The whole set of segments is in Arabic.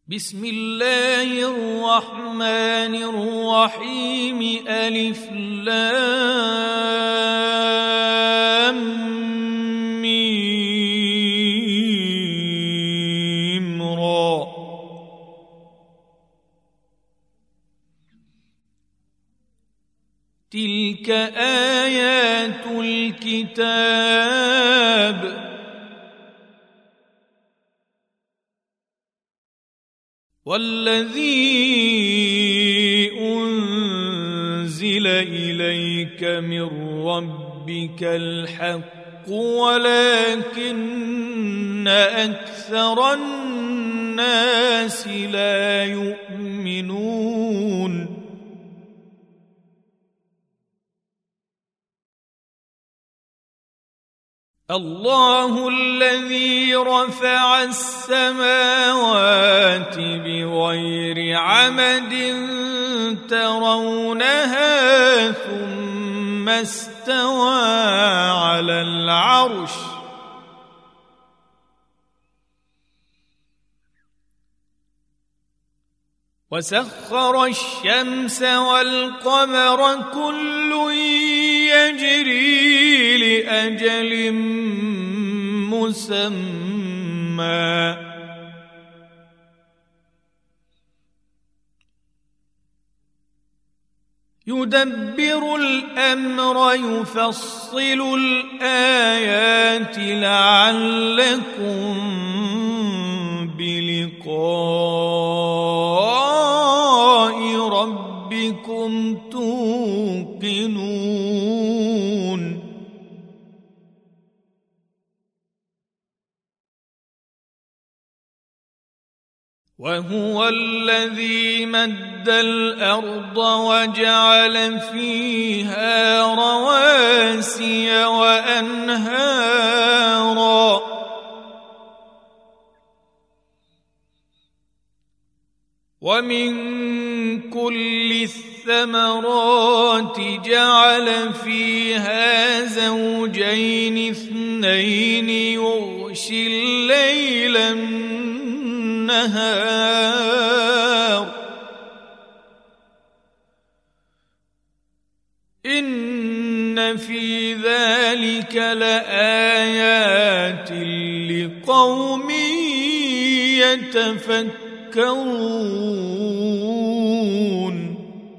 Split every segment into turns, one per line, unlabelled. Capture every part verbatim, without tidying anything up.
بسم الله الرحمن الرحيم ألف لام ميم را تلك آيات الكتاب والذي أنزل إليك من ربك الحق ولكن أكثر الناس لا يؤمنون الله الذي رفع السماوات بغير عمد ترونها ثم استوى على العرش وسخر الشمس والقمر كل يجري لأجل مسمى يدبر الأمر يفصل الآيات لعلكم بلقاء ربكم توقنون وهو الذي مد الأرض وجعل فيها رواسي وأنهارا ومن كل الثمرات جعل فيها زوجين اثنين يغشي الليل النهار إن في ذلك لآيات لقوم يتفكرون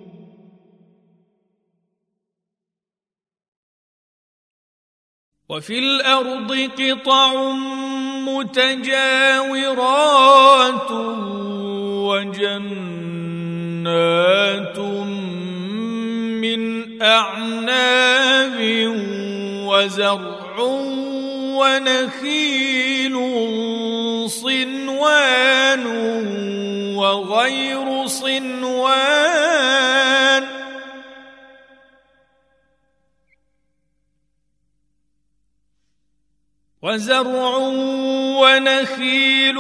وفي الأرض قطع متجاورات وجنات من أعناب وزرع ونخيل صنوان وغير صنوان وزرع ونخيل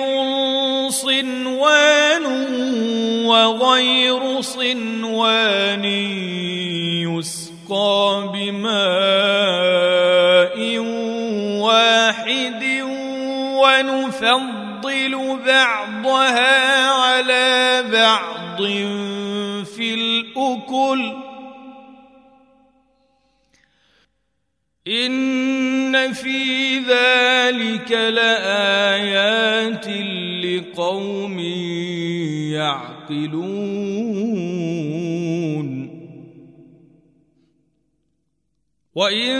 صنوان وغير صنوان يسقى بماء واحد ونفضل بعضها على بعض في الأكل إن في ذلك لآيات لقوم يعقلون وإن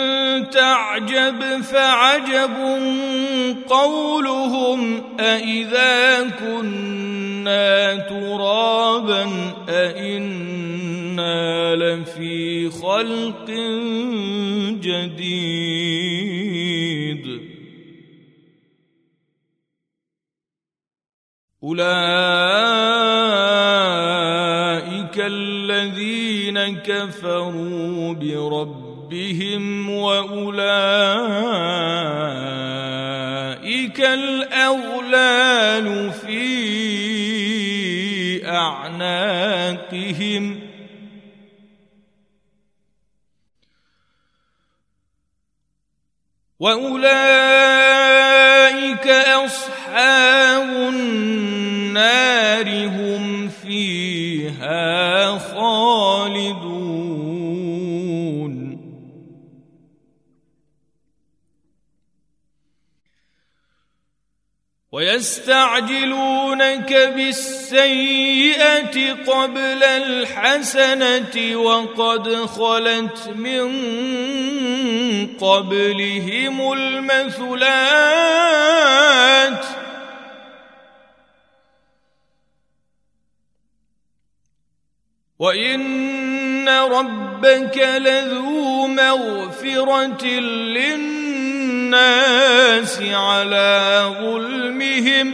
تعجب فعجب قولهم أإذا كنا ترابا أإنا لفي خلق جديد أولئك الذين كفروا بربهم وأولئك الأغلال في أعناقهم وأولئك أصحاب النار ويستعجلونك بالسيئة قبل الحسنة وقد خلت من قبلهم المثلات وإن ربك لذو مغفرة للناس على ظلمهم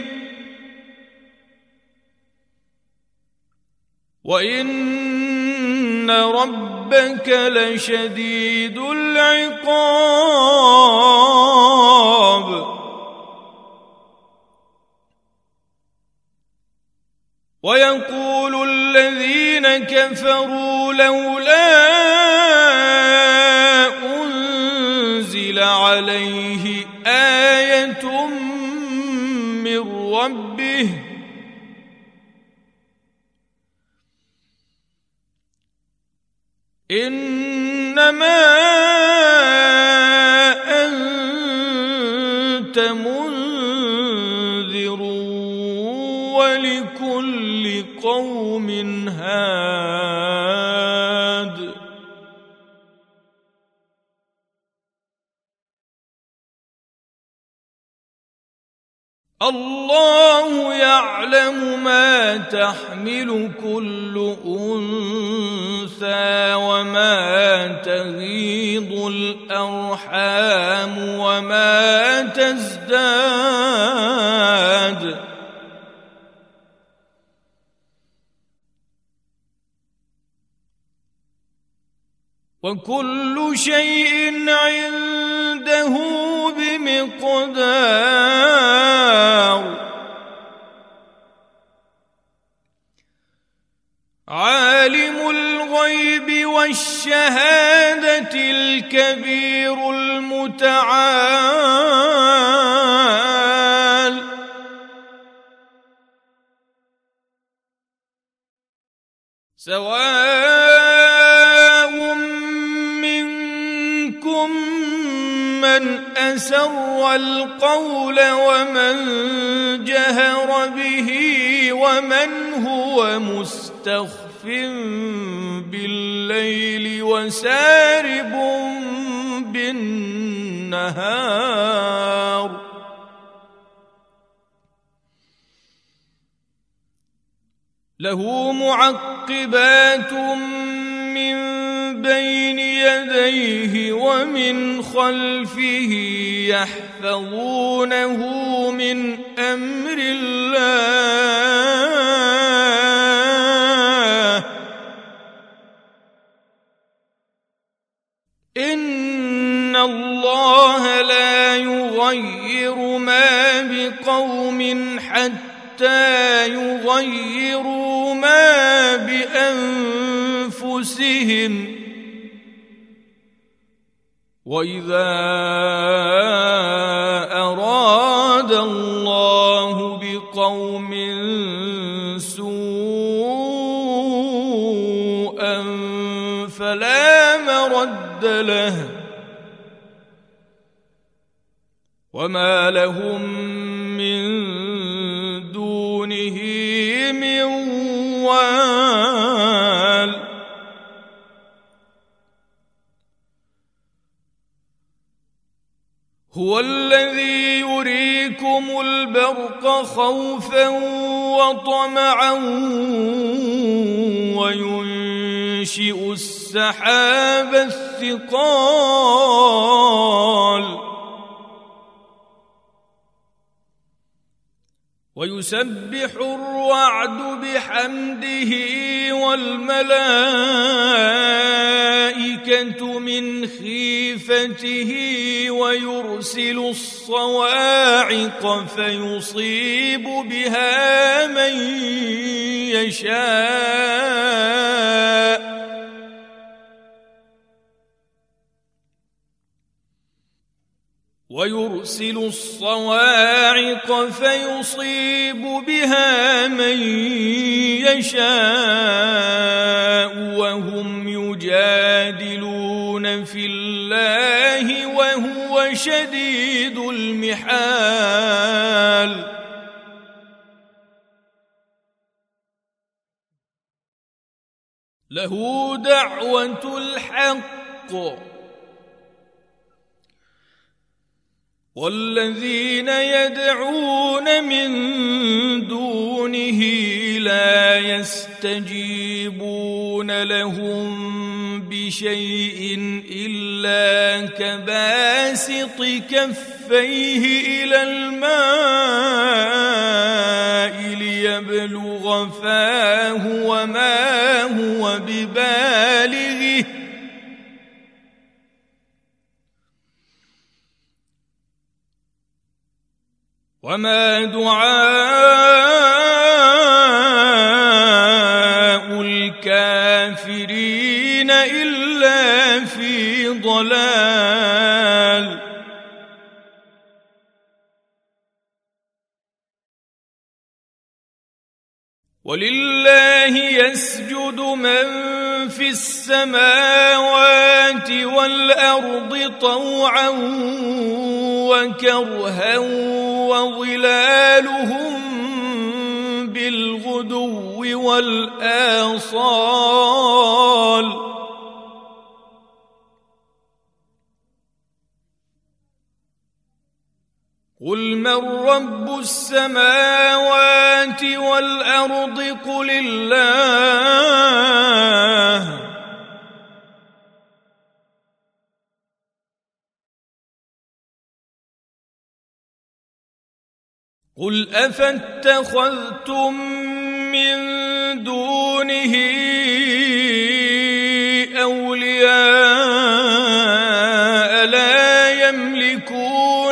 وإن ربك لشديد العقاب ويقول الذين كفروا لولا أنزل عليه آية من ربه إنما أنت منذر ولكل قوم هاد الله يعلم ما تحمل كل أنثى وما تغيض الأرحام وما تزداد وكل شيء عنده بمقدار عالم الغيب والشهادة الكبير المتعال سواء منكم من أسر القول ومن جهر به ومن هو مستخف بالليل وسارب بالنهار له معقبات من بين يديه ومن خلفه يحفظونه من أمر الله إن الله لا يغير ما بقوم حتى يغيروا ما بأنفسهم وإذا أراد الله بقوم سوءا فلا مرد له وما لهم من دونه من وال هو الذي يريكم البرق خوفا وطمعا وينشئ السحاب الثقال ويسبح الرعد بحمده والملائكة من خيفته ويرسل الصواعق فيصيب بها من يشاء ويرسل الصواعق فيصيب بها من يشاء وهم يجادلون في الله وهو شديد المحال له دعوة الحق والذين يدعون من دونه لا يستجيبون لهم بشيء إلا كباسط كفيه إلى الماء ليبلغ فاه وما هو ببالغه وما دعاء الكافرين إلا في ضلال ولله يسجد من في السماوات والأرض طوعا وكرها وظلالهم بالغدو والآصال قل من رب السماوات والأرض قل الله قل أفاتخذتم من دونه أولياء لا يملكون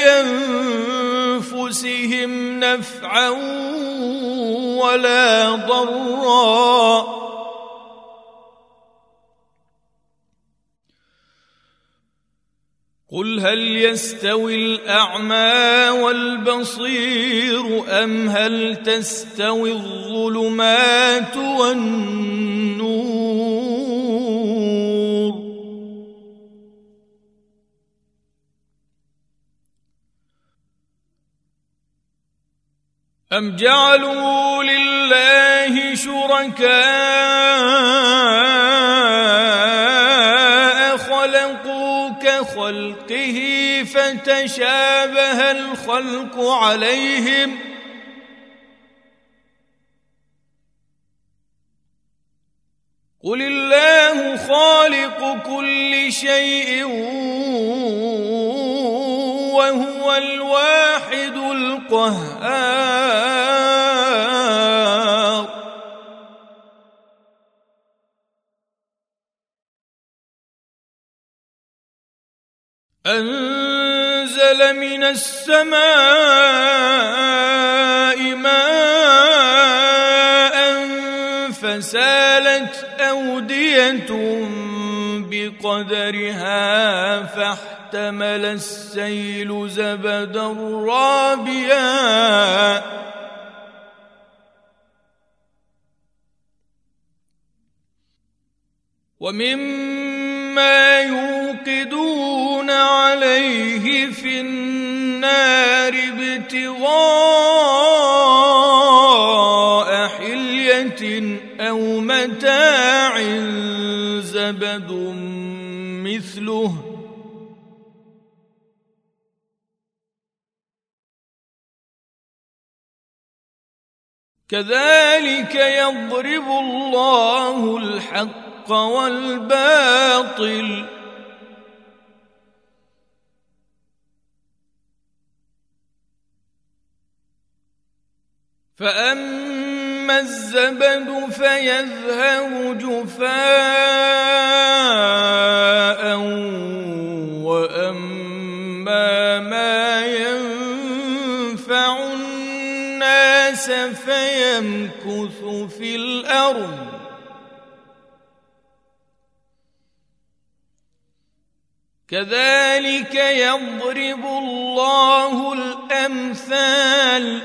لأنفسهم نفعا ولا ضرا قل هل يستوي الأعمى والبصير أم هل تستوي الظلمات والنور أم جعلوا لله شركاء خلقوا كخلقه فتشابه الخلق عليهم قل الله خالق كل شيء وهو الواحد القهار أنزل من السماء ماء فسالت أودية بقدرها فاحتمل السيل زبدا رابيا ومما يوقدون عليه في النار ابتغاء حلية أو متاع زبد مثله كذلك يضرب الله الحق والباطل فأما الزبد فيذهب جفاء وأما ما ينفع الناس فيمكث في الأرض كذلك يضرب الله الأمثال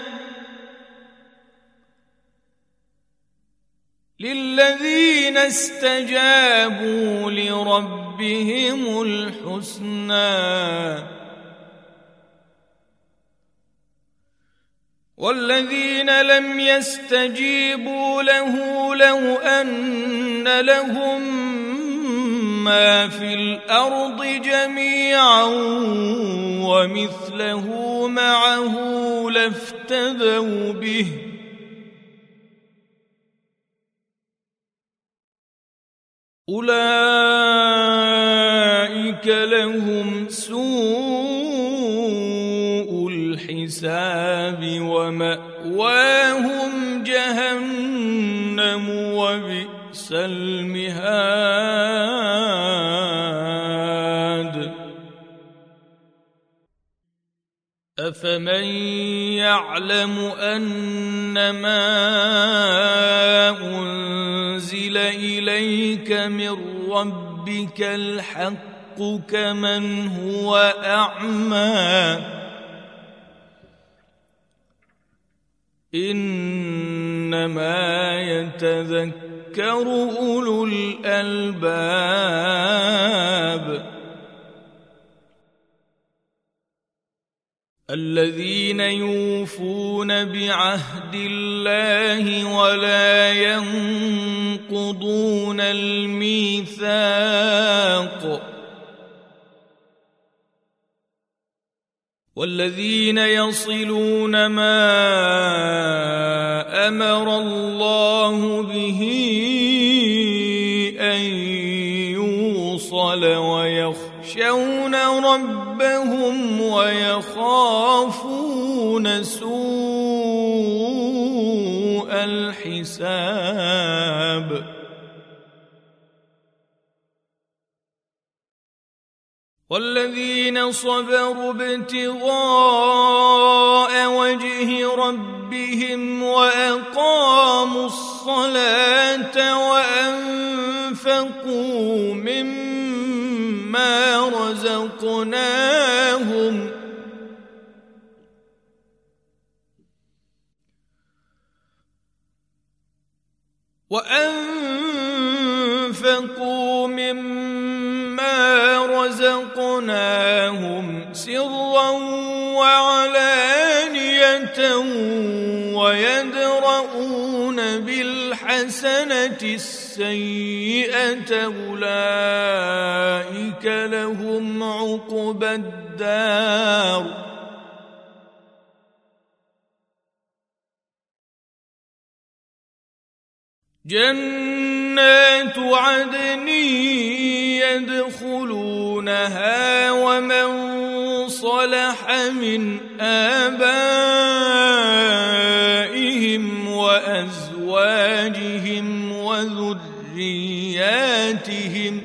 للذين استجابوا لربهم الحسنى والذين لم يستجيبوا له لو أن لهم ما في الأرض جميعا ومثله معه لافتدوا به أولئك لهم سوء الحساب ومأواهم جهنم وبئس المهاد أفمن يعلم أنما أنزل إليك من ربك الحق كمن هو أعمى إنما يتذكر أولو الألباب الذين يوفون بعهد الله ولا ينقضون الميثاق والذين يصلون ما أمر الله به أن يوصل ويخشون ربهم ويخافون سوء الحساب والذين صبروا ابتغاء وجه ربهم وأقاموا الصلاة وأنفقوا مما رزقناهم وأنفقوا مما رزقناهم سرا وعلانية ويدرؤون بالحسنة السيئة أولئك لهم عقبى الدار جنات عدن يدخلونها ومن صلح من آبائهم وأزواجهم وذرياتهم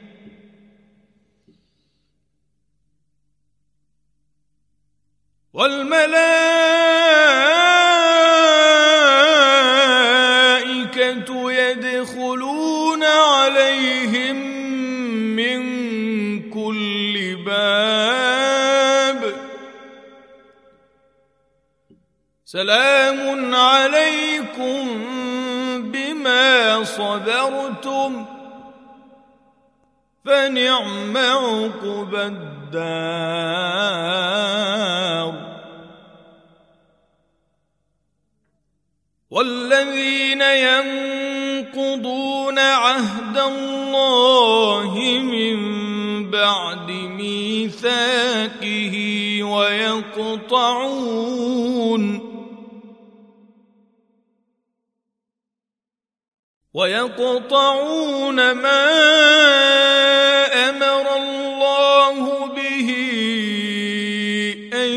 والملائكة يدخلون عليهم من كل باب سلام عليكم بما صبرتم فنعم عقبى الدار والذين ينقضون عهد الله من بعد ميثاقه ويقطعون ويقطعون ما أمر الله به أن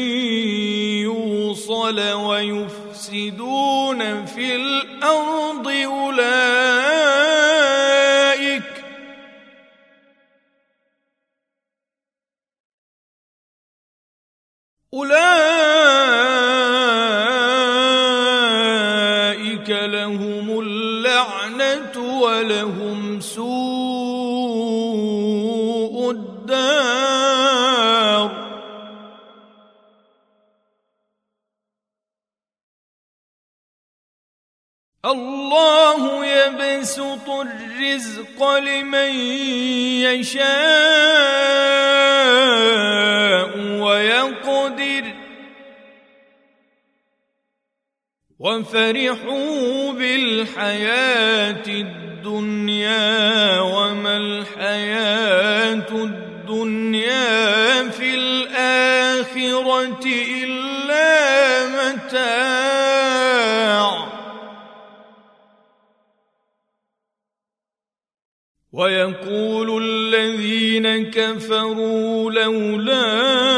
يوصل ويفسدون في الأرض أولئك أولئك لهم اللعنة ولهم سوء الدار الله يبسط الرزق لمن يشاء ويقدر وفرحوا بالحياة الدنيا وما الحياة الدنيا في الآخرة إلا متاع ويقول الذين كفروا لولا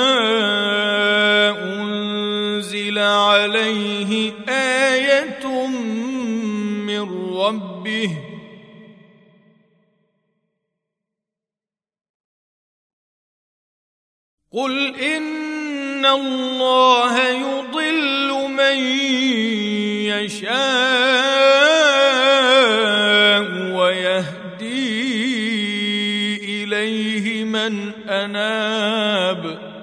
أنزل عليه آية من ربه قل إن الله يضل من يشاء ويهدي إليه من أناب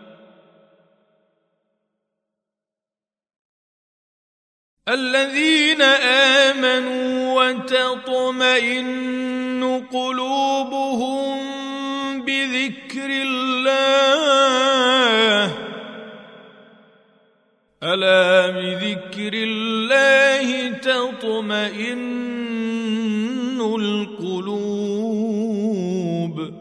الذين آمنوا وتطمئن قلوبهم بذكر الله ألا بذكر الله تطمئن القلوب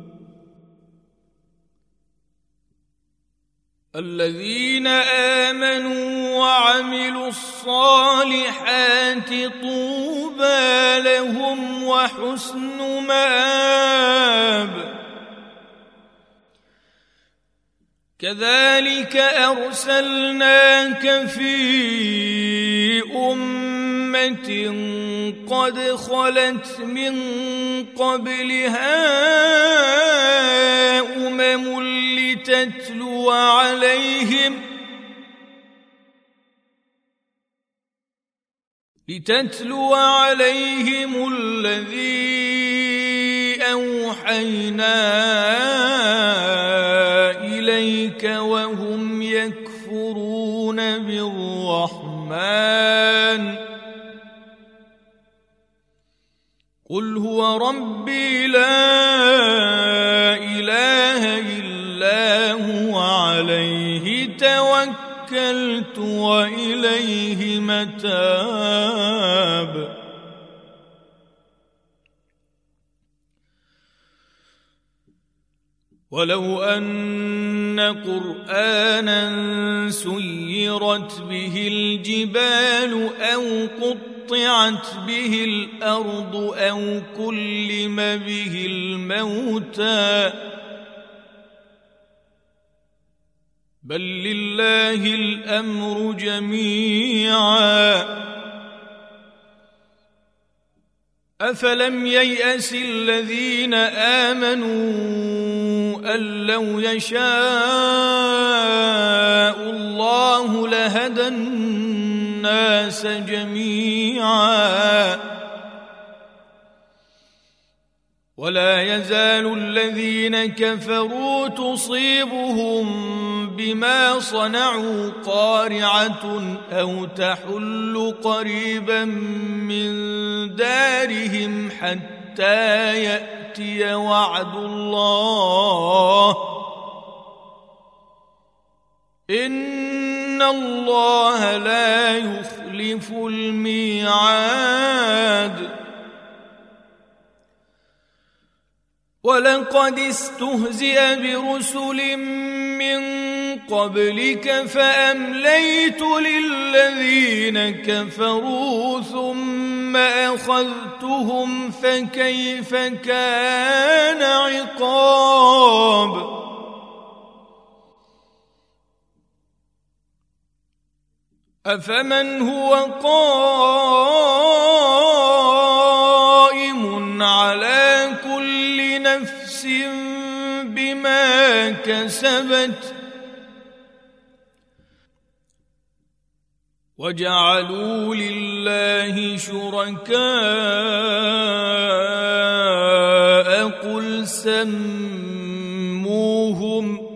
الذين آمنوا وعملوا الصالحات طوبى لهم وحسن مآب كذلك أرسلناك في أمة قد خلت من قبلها أمم لتتلو عليهم لتتلو عليهم الذي أوحينا إليك وهم يكفرون بالرحمن قل هو ربي لا إله إلا هو عليه توكلت وإليه متاب ولو أن قرآنا سيرت به الجبال أو قطعت به الأرض أو كلم به الموتى بل لله الأمر جميعا أفلم ييأس الذين آمنوا أن لو يشاء الله لهدى الناس جميعا ولا يزال الذين كفروا تصيبهم بما صنعوا قارعة أو تحل قريبا من دارهم حتى يأتي وعد الله إن الله لا يخلف الميعاد ولقد استهزئ برسل من قبلك فأمليت للذين كفروا ثم أخذتهم فكيف كان عقاب أفمن هو قائم على كل نفس بما كسبت وجعلوا لله شركاء قل سموهم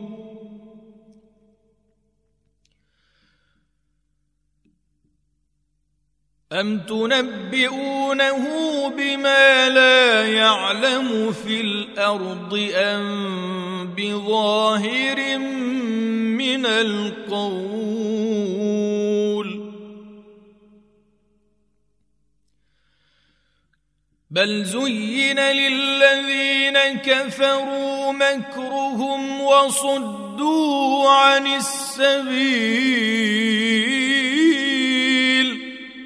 أم تنبئونه بما لا يعلم في الأرض أم بظاهر من القول بل زين للذين كفروا مكرهم وصدوا عن السبيل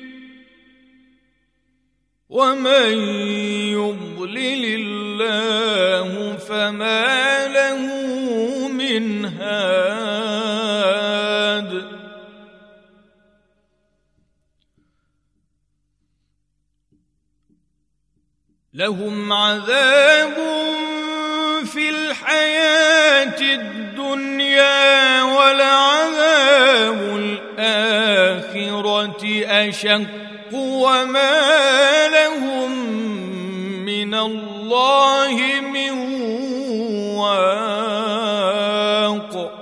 ومن يضلل الله فما له من هاد لهم عذاب في الحياة الدنيا ولعذاب الآخرة أشق وما لهم من الله من واق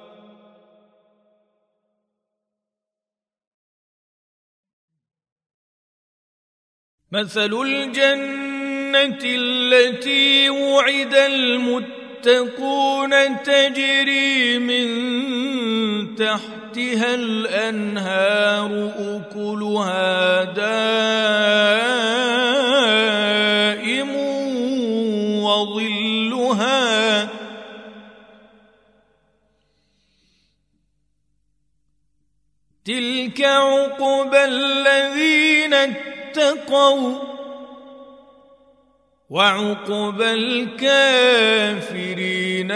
مثل الجنة التي وعد المتقون تجري من تحتها الأنهار أكلها دائم وظلها تلك عقبى الذين اتقوا وعقبى الكافرين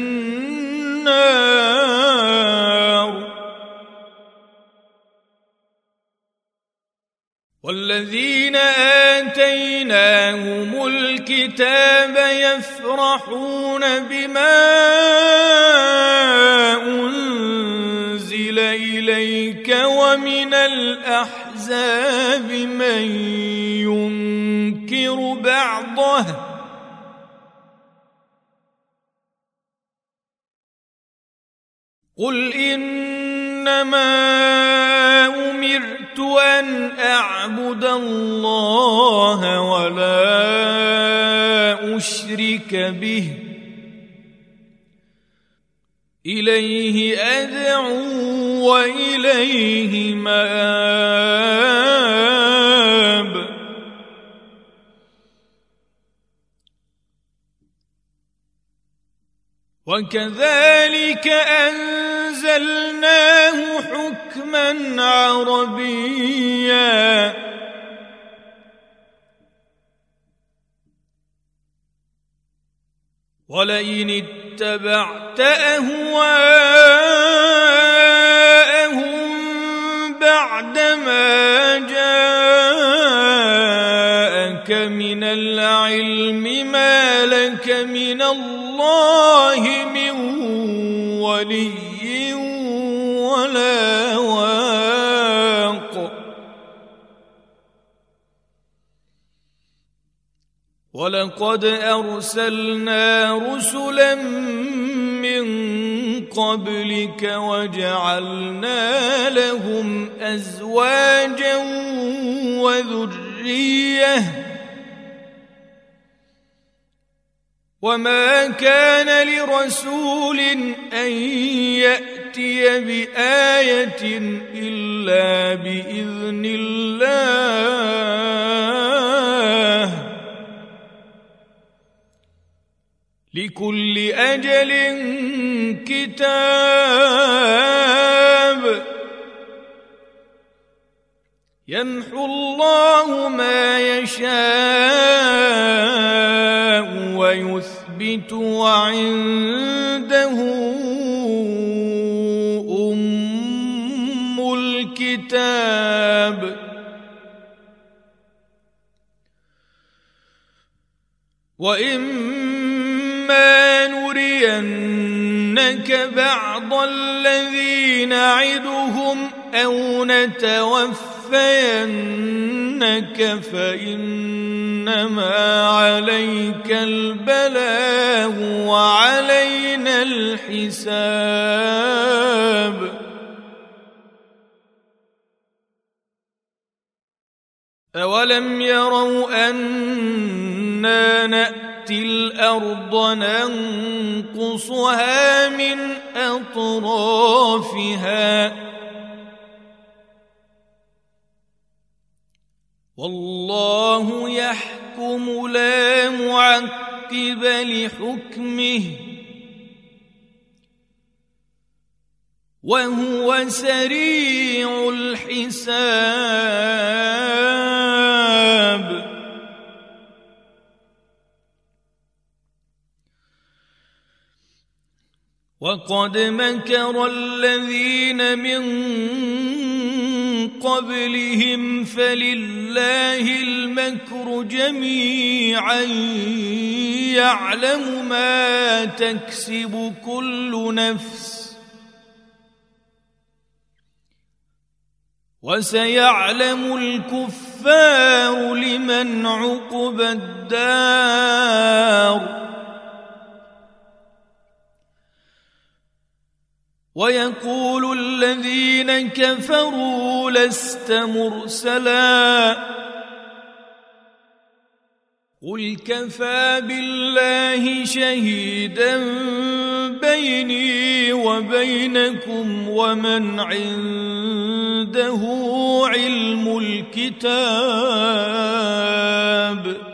النار والذين آتيناهم الكتاب يفرحون بما أنزل إليك ومن الأحزاب من ينكر بعضه قل إنما أمرت أن أعبد الله ولا أشرك به إليه أدعو وإليه مآب وكذلك أنزلناه حكما عربيا ولئن اتبعت أهواءهم بعدما جاءك من العلم ما لك من الله من ولي ولا واق ولقد أرسلنا رسلا من قبلك وجعلنا لهم أزواجا وذرية وما كان لرسول أن يأتي بآية إلا بإذن الله لكل أجل كتاب يمحو الله ما يشاء ويثبت وعنده أم الكتاب وإما نرينك بعض الذي نعدهم أو نتوفينك فإنما عليك البلاغ وعلينا الحساب أولم يروا أنا نأتي الأرض ننقصها من أطرافها والله يحكم يحكم لا معقب لحكمه وهو سريع الحساب. وقد مكر الذين من قبلهم فلله المكر جميعا يعلم ما تكسب كل نفس وسيعلم الكفار لمن عقبى الدار. ويقول الذين كفروا لست مرسلا قل كفى بالله شهيدا بيني وبينكم ومن عنده علم الكتاب.